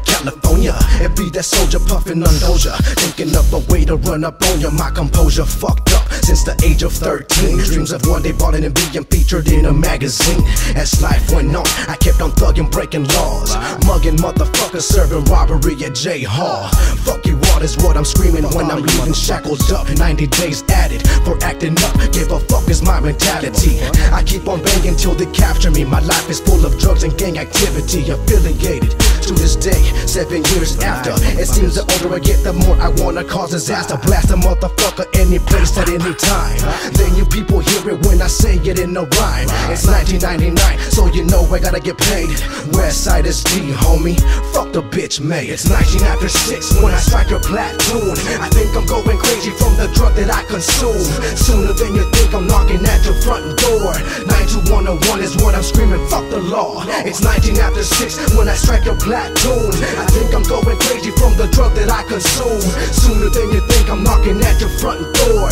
California, and be that soldier puffin' on Doja, thinking of a way to run up on ya. My composure fucked up since the age of 13. Dreams of one day balling and being featured in a magazine. As life went on, I kept on thugging, breaking laws, mugging motherfuckers, serving robbery at J Hall. Fuck you all is what I'm screaming when I'm leaving shackled up. 90 days added for acting up. Give a fuck is my mentality. I keep on banging till they capture me. My life is full of drugs and gang activity. Affiliated to this day, 7 years after. It seems the older I get, the more I wanna cause disaster. Blast a motherfucker any place at any time. Then you people hear it when I say it in a rhyme. It's 1999, so you know I gotta get paid. Westside is D, homie. Fuck the bitch made. It's 19 after 6 when I strike your platoon. I think I'm going crazy from the drug that I consume. Sooner than you think, I'm knocking at your front door. 92101 is what I'm screaming, fuck the law. It's 19 after 6 when I strike your platoon. I think I'm going crazy from the drug that I consume. Sooner than you think, I'm knocking at your front door.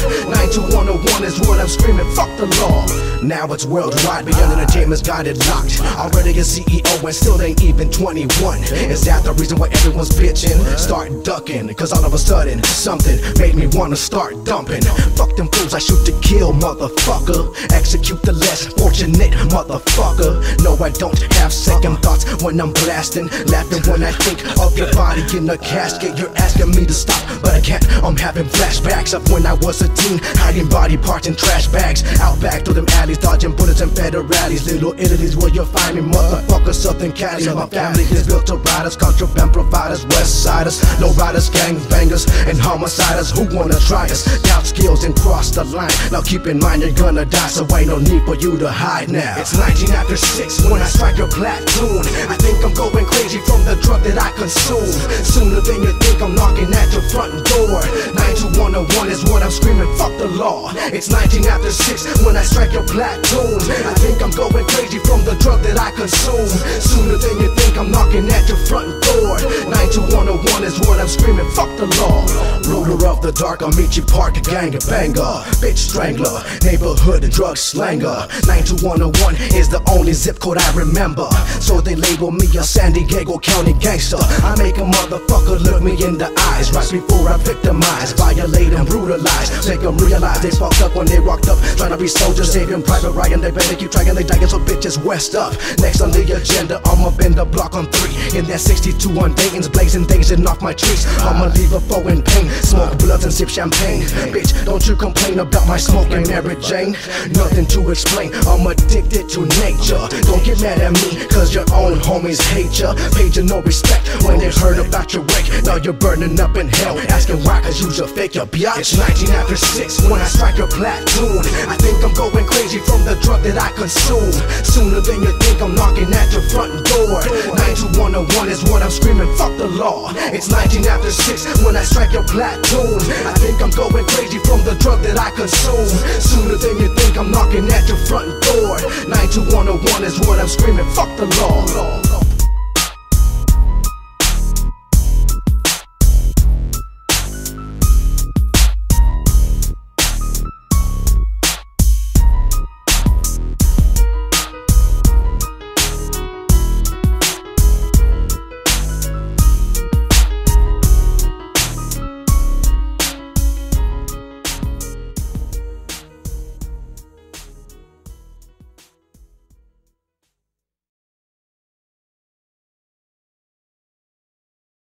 92101 is what I'm screaming, fuck the law. Now it's worldwide, beyond the James got it locked. Already a CEO and still ain't even 21. Is that the reason why everyone's bitching? Start ducking, cause all of a sudden something made me wanna start dumping. Fuck them fools, I shoot to kill, motherfucker. Execute the less fortunate, motherfucker. No, I don't have second thoughts when I'm blasting. Laughing when I think of your body in a casket. You're asking me to stop, but I can't. I'm having flashbacks of when I was a teen, hiding body parts in trash bags. Out back through them alleys, dodging bullets and federales. Little Italy's where you'll find me, motherfucker. Southern Cali, my family is built to riders, contraband providers, west siders, low riders, gang bangers, and homiciders who wanna try us. Doubt skills and cross the line. Now keep in mind you're gonna die, so ain't no need for you to hide now. It's 19 after 6 when I strike your platoon. I think I'm going crazy from the drug that I consume. Sooner than you think, I'm knocking at your front door. 92101 is what I'm screaming, fuck the law. It's 19 after 6 when I strike your platoon. I think I'm going crazy from the drug that I consume. Sooner than you think, I'm knocking at your front door. 92101 is what I'm screaming, fuck the law. Ruler of the dark, Amici Park, gang banger, bitch strangler, neighborhood drug slanger. 92101 is the only zip code I remember, so they label me a San Diego County gangster. I make a motherfucker look me in the eyes right before I victimize, violate and brutalize. Make them realize they fucked up when they rocked up, trying to be soldiers, saving Private Ryan. They better keep trying, they dying, so bitches west up. Next on the agenda, I'ma bend the block on 3. In that 62 on Dayton's blazing, dazing off my trees. I'ma leave a foe in pain, smoke bloods and sip champagne. Bitch, don't you complain about my smoking Mary Jane. Nothing to explain, I'm addicted to nature. Don't get mad at me, cause your own homies hate ya. Paid you no respect when they heard about your wake. Now you're burning up in hell, asking why, cause you's a fake, ya biatch. It's 19 after 6 when I strike your platoon. I think I'm going crazy from the drug that I consume. Sooner than you think, I'm knocking at your front door. 92101 is what I'm screaming, fuck the law. It's 19 after 6 when I strike your platoon. I think I'm going crazy from the drug that I consume. Sooner than you think, I'm knocking at your front door. 92101 is what I'm screaming, fuck the law.